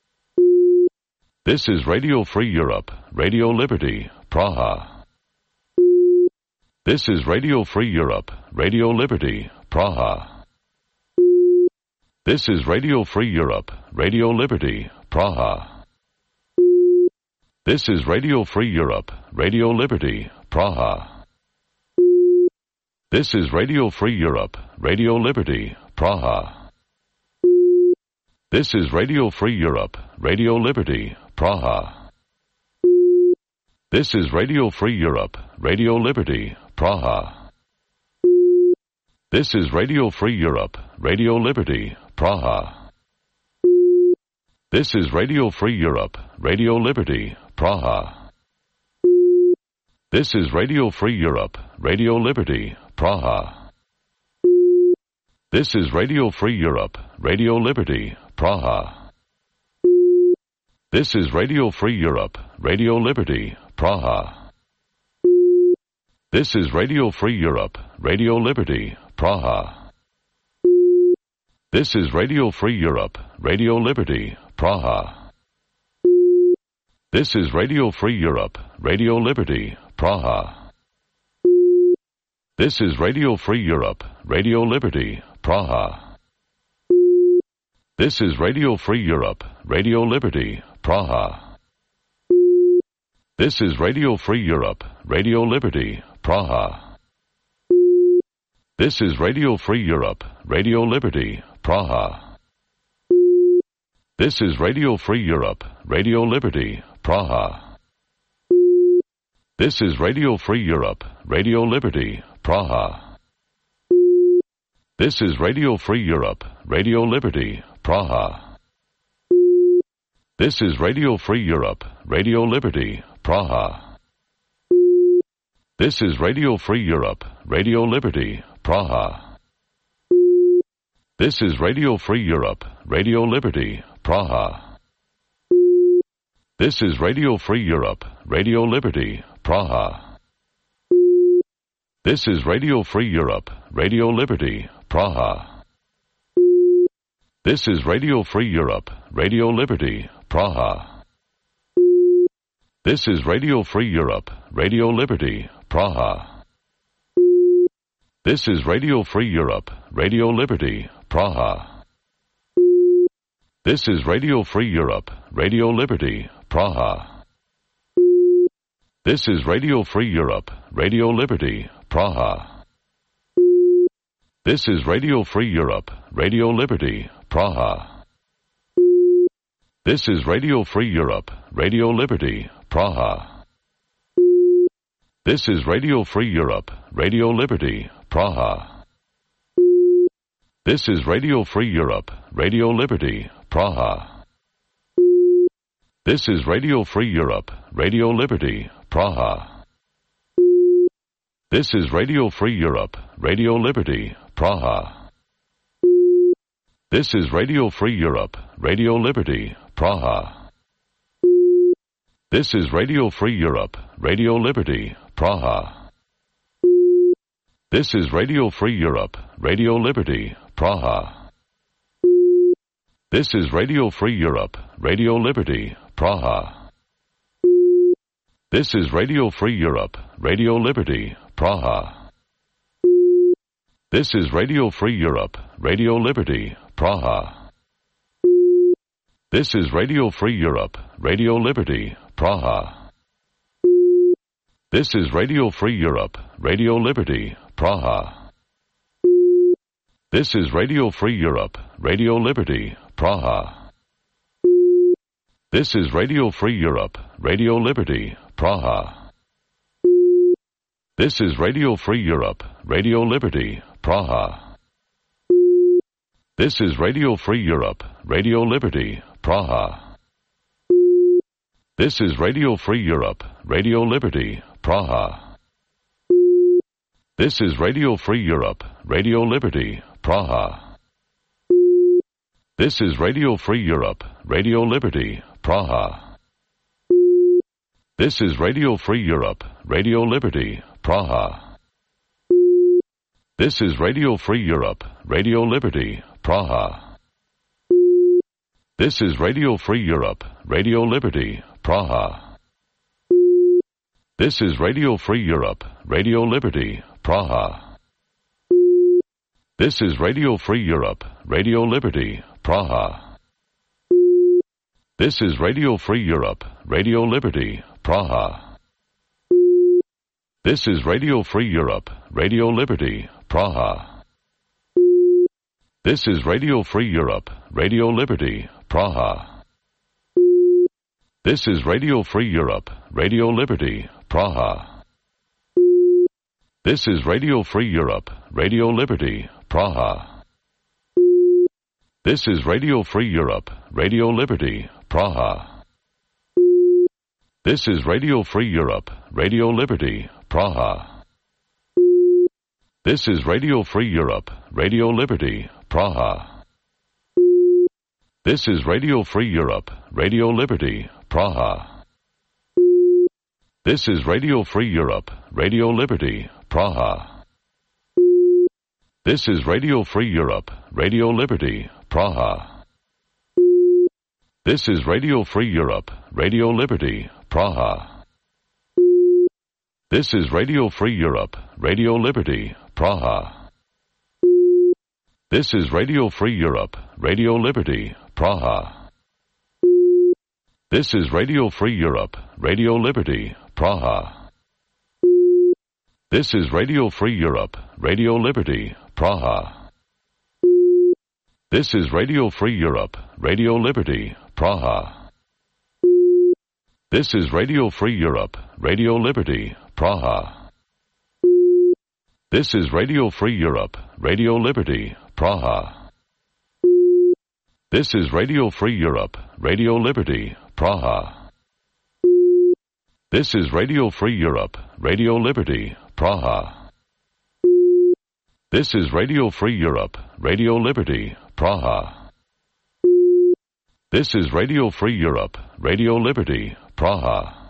This is Radio Free Europe, Radio Liberty, Praha. This is Radio Free Europe, Radio Liberty, Praha. This is Radio Free Europe, Radio Liberty, Praha. This is Radio Free Europe, Radio Liberty, Praha. This is Radio Free Europe, Radio Liberty, Praha. This is Radio Free Europe, Radio Liberty, Praha. This is Radio Free Europe, Radio Liberty, Praha. This is Radio Free Europe, Radio Liberty, Praha. This is Radio Free Europe, Radio Liberty, Praha. This is Radio Free Europe, Radio Liberty, Praha. This is Radio Free Europe, Radio Liberty, Praha. This is Radio Free Europe, Radio Liberty, Praha. This is Radio Free Europe, Radio Liberty, Praha. This is Radio Free Europe, Radio Liberty, Praha. This is Radio Free Europe, Radio Liberty, Praha. This is Radio Free Europe, Radio Liberty, Praha. This is Radio Free Europe, Radio Liberty, Praha. This is Radio Free Europe, Radio Liberty, Praha. This is Radio Free Europe, Radio Liberty, Praha. This is Radio Free Europe, Radio Liberty, Praha. This is Radio Free Europe, Radio Liberty, Praha. This is Radio Free Europe, Radio Liberty, Praha. This is Radio Free Europe, Radio Liberty, Praha. This is Radio Free Europe, Radio Liberty, Praha. This is Radio Free Europe, Radio Liberty, Praha. This is Radio Free Europe, Radio Liberty, Praha. This is Radio Free Europe, Radio Liberty, Praha. This is Radio Free Europe, Radio Liberty, Praha. This is Radio Free Europe, Radio Liberty, Praha. This is Radio Free Europe, Radio Liberty, Praha. This is Radio Free Europe, Radio Liberty, Praha. This is Radio Free Europe, Radio Liberty, Praha. This is Radio Free Europe, Radio Liberty, Praha. This is Radio Free Europe, Radio Liberty, Praha. This is Radio Free Europe, Radio Liberty, Praha. This is Radio Free Europe, Radio Liberty, Praha. This is Radio Free Europe, Radio Liberty, Praha. This is Radio Free Europe, Radio Liberty, Praha. This is Radio Free Europe, Radio Liberty, Praha. This is Radio Free Europe, Radio Liberty, Praha. This is Radio Free Europe, Radio Liberty, Praha. This is Radio Free Europe, Radio Liberty, Praha. This is Radio Free Europe, Radio Liberty, Praha. This is Radio Free Europe, Radio Liberty, Praha. This is Radio Free Europe, Radio Liberty, Praha. This is Radio Free Europe, Radio Liberty, Praha. This is Radio Free Europe, Radio Liberty, Praha. This is Radio Free Europe, Radio Liberty, Praha. This is Radio Free Europe, Radio Liberty, Praha. This is Radio Free Europe, Radio Liberty, Praha. This is Radio Free Europe, Radio Liberty, Praha. This is Radio Free Europe, Radio Liberty, Praha. This is Radio Free Europe, Radio Liberty, Praha. This is Radio Free Europe, Radio Liberty, Praha. This is Radio Free Europe, Radio Liberty, Praha. This is Radio Free Europe, Radio Liberty, Praha. This is Radio Free Europe, Radio Liberty, Praha. This is Radio Free Europe, Radio Liberty, Praha. This is Radio Free Europe, Radio Liberty, Praha. This is Radio Free Europe, Radio Liberty, Praha. This is Radio Free Europe, Radio Liberty, Praha. This is Radio Free Europe, Radio Liberty, Praha. This is Radio Free Europe, Radio Liberty, Praha. This is Radio Free Europe, Radio Liberty, Praha. This is Radio Free Europe, Radio Liberty, Praha. This is Radio Free Europe, Radio Liberty, Praha. This is Radio Free Europe, Radio Liberty, Praha. This is Radio Free Europe, Radio Liberty, Praha. This is Radio Free Europe, Radio Liberty, Praha. This is Radio Free Europe, Radio Liberty, Praha. This is Radio Free Europe, Radio Liberty, Praha. This is Radio Free Europe, Radio Liberty, Praha. This is Radio Free Europe, Radio Liberty, Praha. This is Radio Free Europe, Radio Liberty, Praha. This is Radio Free Europe, Radio Liberty, Praha. This is Radio Free Europe, Radio Liberty, Praha. This is Radio Free Europe, Radio Liberty, Praha. This is Radio Free Europe, Radio Liberty, Praha. This is Radio Free Europe, Radio Liberty, Praha. This is Radio Free Europe, Radio Liberty, Praha. This is Radio Free Europe, Radio Liberty, Praha.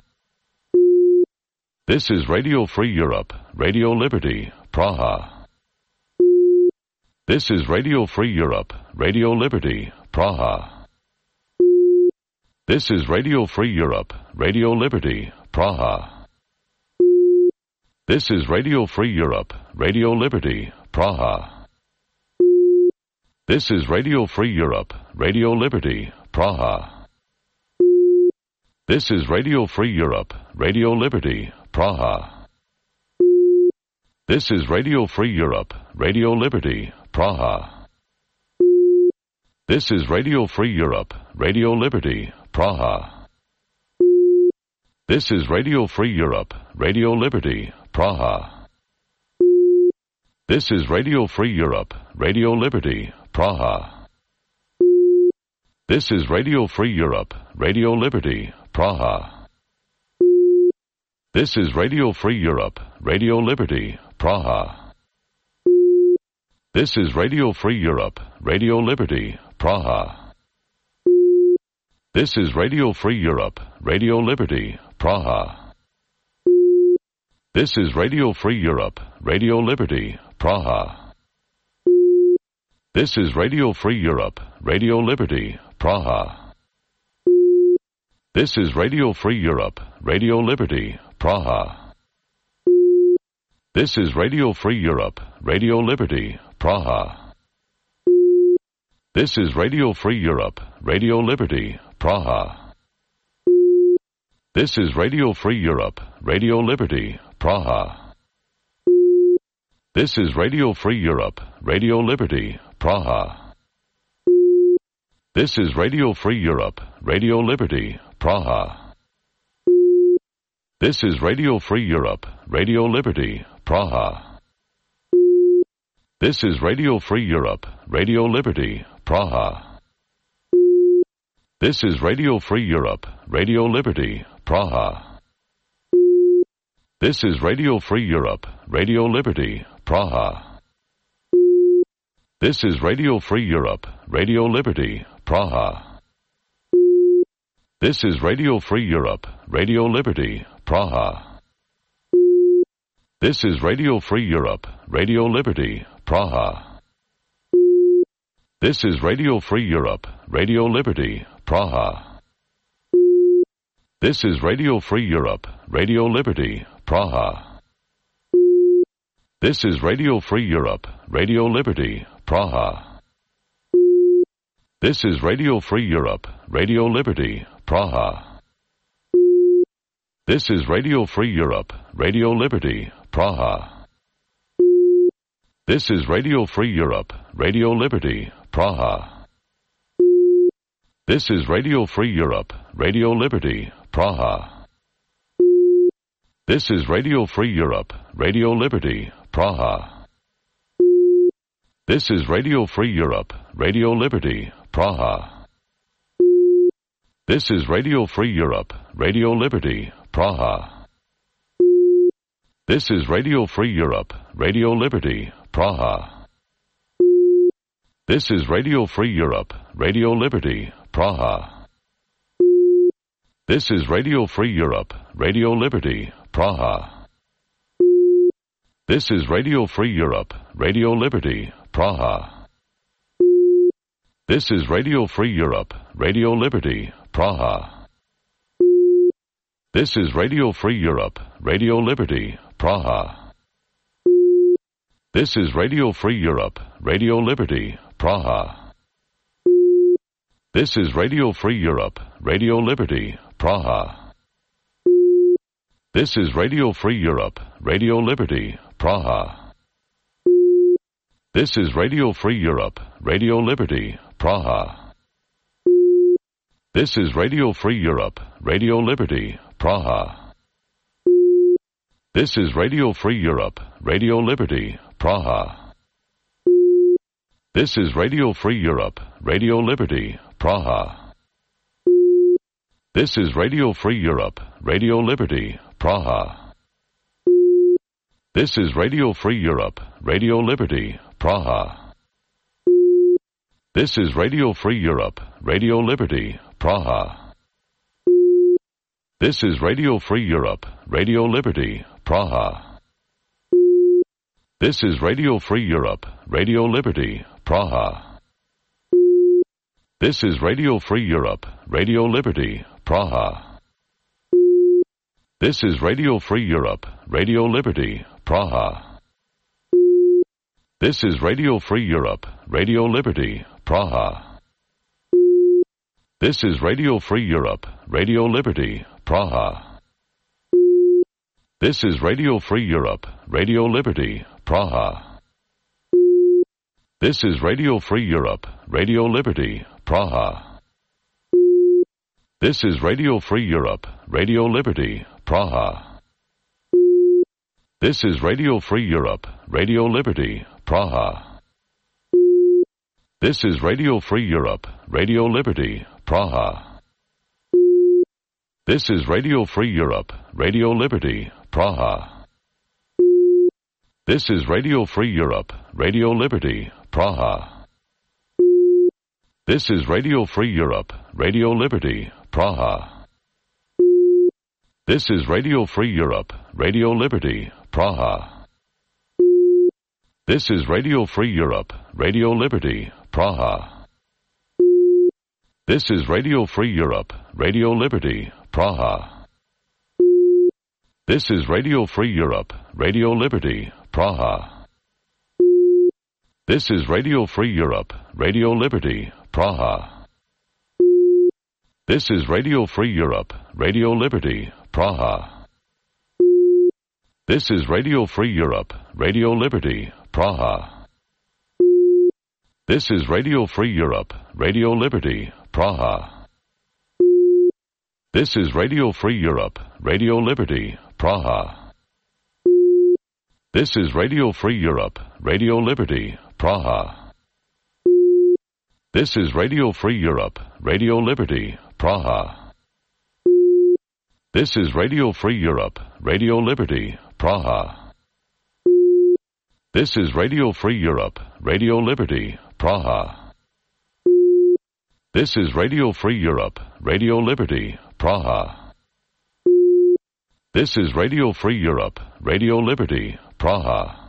This is Radio Free Europe, Radio Liberty, Praha. This is Radio Free Europe, Radio Liberty, Praha. This is Radio Free Europe, Radio Liberty, Praha. This is Radio Free Europe, Radio Liberty, Praha. This is Radio Free Europe, Radio Liberty, Praha. This is Radio Free Europe, Radio Liberty, Praha. This is Radio Free Europe, Radio Liberty, Praha. This is Radio Free Europe, Radio Liberty, Praha. This is Radio Free Europe, Radio Liberty, Praha. This is Radio Free Europe, Radio Liberty, Praha. This is Radio Free Europe, Radio Liberty, Praha. This is Radio Free Europe, Radio Liberty, Praha. This is Radio Free Europe, Radio Liberty, Praha. This is Radio Free Europe, Radio Liberty, Praha. This is Radio Free Europe, Radio Liberty, Praha. This is Radio Free Europe, Radio Liberty, Praha. This is Radio Free Europe, Radio Liberty, Praha. This is Radio Free Europe, Radio Liberty, Praha. This is Radio Free Europe, Radio Liberty, Praha. This is Radio Free Europe, Radio Liberty, Praha. This is Radio Free Europe, Radio Liberty, Praha. This is Radio Free Europe, Radio Liberty, Praha. This is Radio Free Europe, Radio Liberty, Praha. This is Radio Free Europe, Radio Liberty, Praha. This is Radio Free Europe, Radio Liberty, Praha. This is Radio Free Europe, Radio Liberty, Praha. This is Radio Free Europe, Radio Liberty, Praha. This is Radio Free Europe, Radio Liberty, Praha. This is Radio Free Europe, Radio Liberty, Praha. This is Radio Free Europe, Radio Liberty, Praha. This is Radio Free Europe, Radio Liberty, Praha. This is Radio Free Europe, Radio Liberty, Praha. This is Radio Free Europe, Radio Liberty, Praha. This is Radio Free Europe, Radio Liberty, Praha. This is Radio Free Europe, Radio Liberty, Praha. This is Radio Free Europe, Radio Liberty, Praha. This is Radio Free Europe, Radio Liberty, Praha. This is Radio Free Europe, Radio Liberty, Praha. This is Radio Free Europe, Radio Liberty, Praha. This is Radio Free Europe, Radio Liberty, Praha. This is Radio Free Europe, Radio Liberty, Praha. This is Radio Free Europe, Radio Liberty, Praha. This is Radio Free Europe, Radio Liberty, Praha. This is Radio Free Europe, Radio Liberty, Praha. This is Radio Free Europe, Radio Liberty, Praha. This is Radio Free Europe, Radio Liberty, Praha. This is Radio Free Europe, Radio Liberty, Praha. This is Radio Free Europe, Radio Liberty, Praha. This is Radio Free Europe, Radio Liberty, Praha. This is Radio Free Europe, Radio Liberty, Praha. This is Radio Free Europe, Radio Liberty, Praha. This is Radio Free Europe, Radio Liberty, Praha. This is Radio Free Europe, Radio Liberty, Praha. This is Radio Free Europe, Radio Liberty, Praha. This is Radio Free Europe, Radio Liberty, Praha. This is Radio Free Europe, Radio Liberty, Praha. This is Radio Free Europe, Radio Liberty, Praha. This is Radio Free Europe, Radio Liberty, Praha. This is Radio Free Europe, Radio Liberty, Praha. This is Radio Free Europe, Radio Liberty, Praha. This is Radio Free Europe, Radio Liberty, Praha. This is Radio Free Europe, Radio Liberty, Praha. This is Radio Free Europe, Radio Liberty, Praha. This is Radio Free Europe, Radio Liberty, Praha. This is Radio Free Europe, Radio Liberty, Praha. This is Radio Free Europe, Radio Liberty, Praha. This is Radio Free Europe, Radio Liberty, Praha. This is Radio Free Europe, Radio Liberty, Praha. This is Radio Free Europe, Radio Liberty, Praha. This is Radio Free Europe, Radio Liberty, Praha. This is Radio Free Europe, Radio Liberty, Praha. This is Radio Free Europe, Radio Liberty, Praha. This is Radio Free Europe, Radio Liberty, Praha. This is Radio Free Europe, Radio Liberty, Praha. This is Radio Free Europe, Radio Liberty, Praha. This is Radio Free Europe, Radio Liberty, Praha. This is Radio Free Europe, Radio Liberty, Praha. This is Radio Free Europe, Radio Liberty, Praha. This is Radio Free Europe, Radio Liberty, Praha. This is Radio Free Europe, Radio Liberty, Praha. This is Radio Free Europe, Radio Liberty, Praha. This is Radio Free Europe, Radio Liberty, Praha. This is Radio Free Europe, Radio Liberty, Praha. This is Radio Free Europe, Radio Liberty, Praha.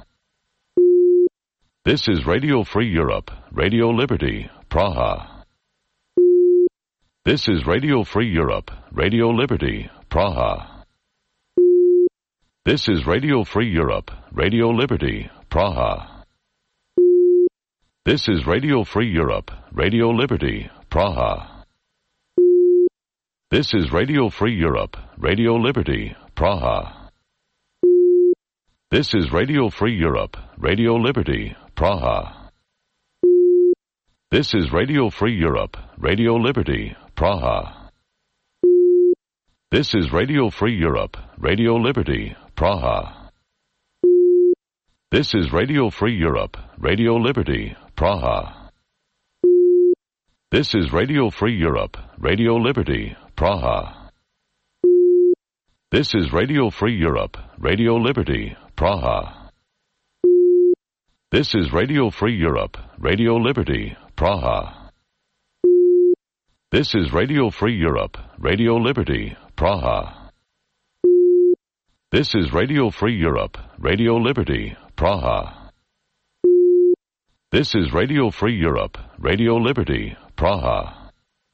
This is Radio Free Europe, Radio Liberty, Praha. This is Radio Free Europe, Radio Liberty, Praha. This is Radio Free Europe, Radio Liberty, Praha. This is Radio Free Europe, Radio Liberty, Praha. This is Radio Free Europe, Radio Liberty, Praha. This is Radio Free Europe, Radio Liberty, Praha. This is Radio Free Europe, Radio Liberty, Praha. This is Radio Free Europe, Radio Liberty, Praha. This is Radio Free Europe, Radio Liberty, Praha. This is Radio Free Europe, Radio Liberty, Praha. This is Radio Free Europe, Radio Liberty, Praha. This is Radio Free Europe, Radio Liberty, Praha. This is Radio Free Europe, Radio Liberty, Praha. This is Radio Free Europe, Radio Liberty, Praha. This is Radio Free Europe, Radio Liberty, Praha.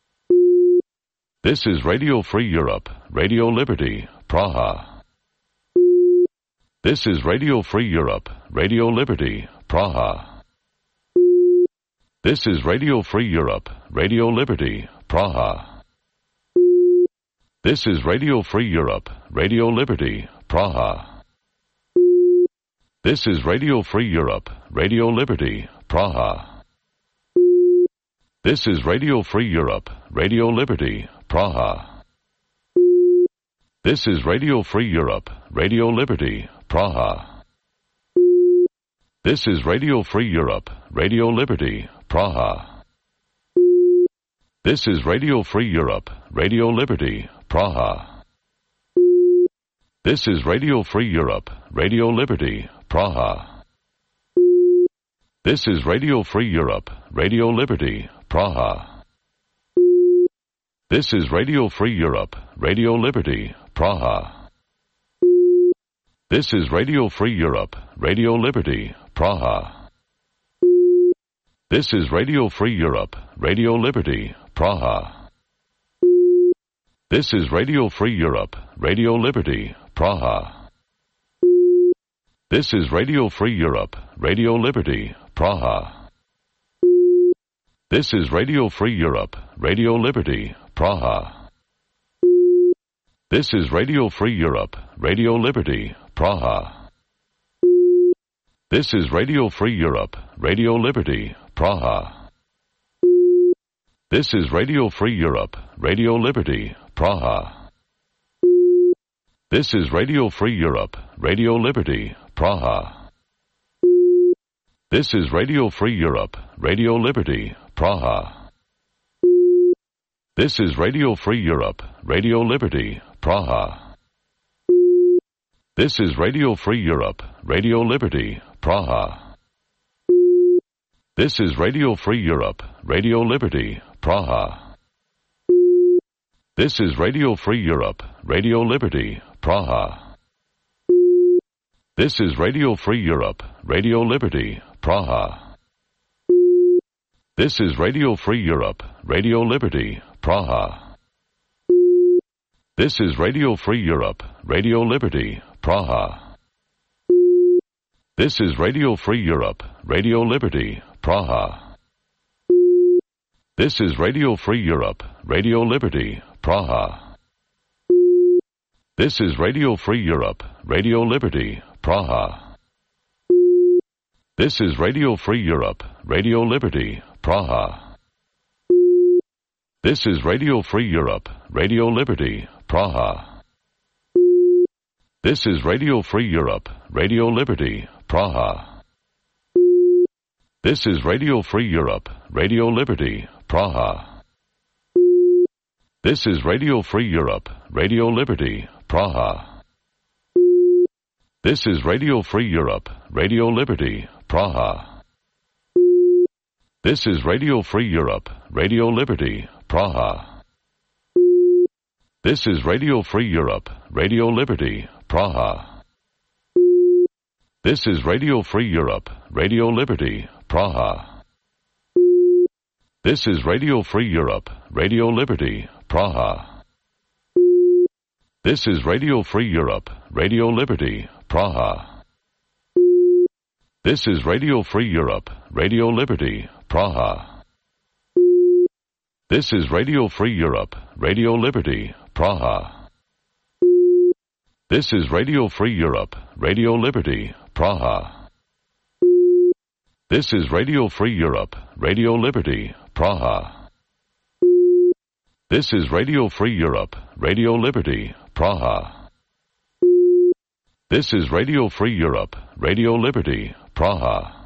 This is Radio Free Europe, Radio Liberty, Praha. This is Radio Free Europe, Radio Liberty, Praha. This is Radio Free Europe, Radio Liberty, Praha. This is Radio Free Europe, Radio Liberty, Praha. This is Radio Free Europe, Radio Liberty, Praha. This is Radio Free Europe, Radio Liberty, Praha. This is Radio Free Europe, Radio Liberty, Praha. This is Radio Free Europe, Radio Liberty, Praha. This is Radio Free Europe, Radio Liberty, Praha. This is Radio Free Europe, Radio Liberty, Praha. This is Radio Free Europe, Radio Liberty, Praha. This is Radio Free Europe, Radio Liberty, Praha. This is Radio Free Europe, Radio Liberty, Praha. This is Radio Free Europe, Radio Liberty, Praha. This is Radio Free Europe, Radio Liberty, Praha. This is Radio Free Europe, Radio Liberty, Praha. This is Radio Free Europe, Radio Liberty, Praha. This is Radio Free Europe, Radio Liberty, Praha. This is Radio Free Europe, Radio Liberty, Praha. This is Radio Free Europe, Radio Liberty, Praha. This is Radio Free Europe, Radio Liberty, Praha. This is Radio Free Europe, Radio Liberty, Praha. This is Radio Free Europe, Radio Liberty, Praha. This is Radio Free Europe, Radio Liberty, Praha. This is Radio Free Europe, Radio Liberty, Praha. This is Radio Free Europe, Radio Liberty, Praha. This is Radio Free Europe, Radio Liberty, Praha. This is Radio Free Europe, Radio Liberty, Praha. This is Radio Free Europe, Radio Liberty, Praha. This is Radio Free Europe, Radio Liberty, Praha. This is Radio Free Europe, Radio Liberty, Praha. This is Radio Free Europe, Radio Liberty, Praha. This is Radio Free Europe, Radio Liberty, Praha. This is Radio Free Europe, Radio Liberty, Praha. This is Radio Free Europe, Radio Liberty, Praha. This is Radio Free Europe, Radio Liberty, Praha. This is Radio Free Europe, Radio Liberty, Praha. This is Radio Free Europe, Radio Liberty, Praha. This is Radio Free Europe, Radio Liberty, Praha. This is Radio Free Europe, Radio Liberty, Praha. This is Radio Free Europe, Radio Liberty, Praha. This is Radio Free Europe, Radio Liberty, Praha. This is Radio Free Europe, Radio Liberty, Praha. This is Radio Free Europe, Radio Liberty, Praha. This is Radio Free Europe, Radio Liberty, Praha. This is Radio Free Europe, Radio Liberty, Praha. This is Radio Free Europe, Radio Liberty, Praha. This is Radio Free Europe, Radio Liberty, Praha. This is Radio Free Europe, Radio Liberty, Praha.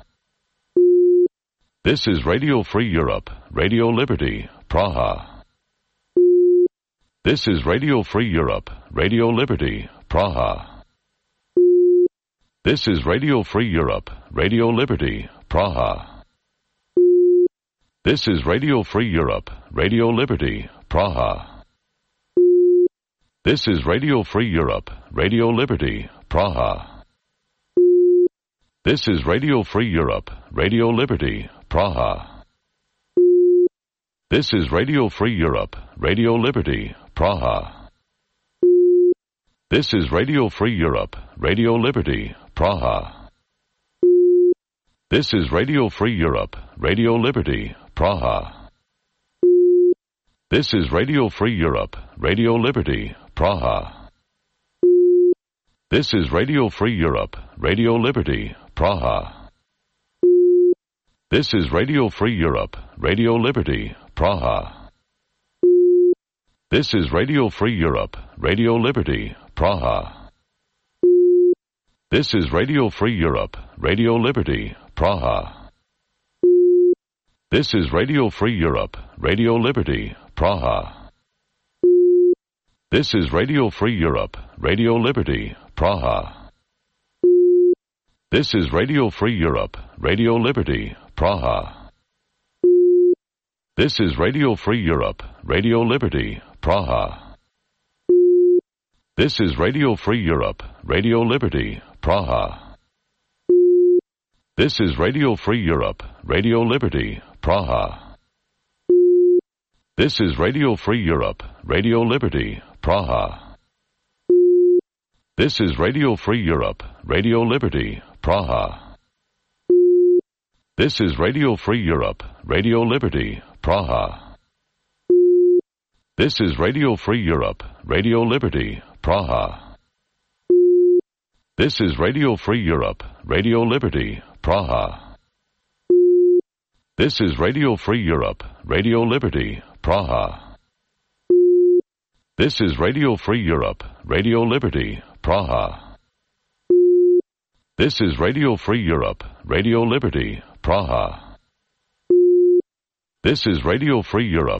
This is Radio Free Europe, Radio Liberty, Praha. This is Radio Free Europe, Radio Liberty, Praha. This is Radio Free Europe, Radio Liberty, Praha. This is Radio Free Europe, Radio Liberty, Praha. This is Radio Free Europe, Radio Liberty, Praha. This is Radio Free Europe, Radio Liberty, Praha. This is Radio Free Europe, Radio Liberty, Praha. This is Radio Free Europe, Radio Liberty, Praha. This is Radio Free Europe, Radio Liberty, Praha. This is Radio Free Europe, Radio Liberty, Praha. This is Radio Free Europe, Radio Liberty, Praha. This is Radio Free Europe, Radio Liberty, Praha. This is Radio Free Europe, Radio Liberty, Praha. This is Radio Free Europe, Radio Liberty, Praha. This is Radio Free Europe, Radio Liberty, Praha. This is Radio Free Europe, Radio Liberty, Praha. This is Radio Free Europe, Radio Liberty, Praha. This is Radio Free Europe, Radio Liberty, Praha. This is Radio Free Europe, Radio Liberty, Praha. This is Radio Free Europe, Radio Liberty, Praha. This is Radio Free Europe, Radio Liberty, Praha. This is Radio Free Europe, Radio Liberty, Praha. This is Radio Free Europe, Radio Liberty, Praha. This is Radio Free Europe, Radio Liberty, Praha. This is Radio Free Europe, Radio Liberty, Praha. This is Radio Free Europe, Radio Liberty, Praha. This is Radio Free Europe, Radio Liberty, Praha. This is Radio Free Europe, Radio Liberty, Praha. This is Radio Free Europe.